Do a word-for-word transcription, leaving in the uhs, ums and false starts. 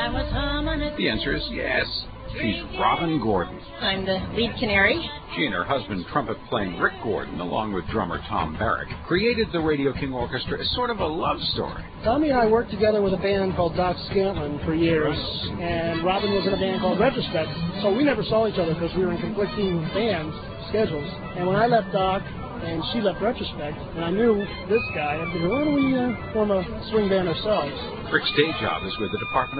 I was humming it. The answer is yes. She's Robin Gordon. I'm the lead canary. She and her husband, trumpet-playing Rick Gordon, along with drummer Tom Barrick, created the Radio King Orchestra as sort of a love story. Tommy and I worked together with a band called Doc Scantlin for years, and Robin was in a band called Retrospect, so we never saw each other because we were in conflicting bands, schedules. And when I left Doc, and she left Retrospect, and I knew this guy, I said, why don't we uh, form a swing band ourselves? Rick's day job is with the Department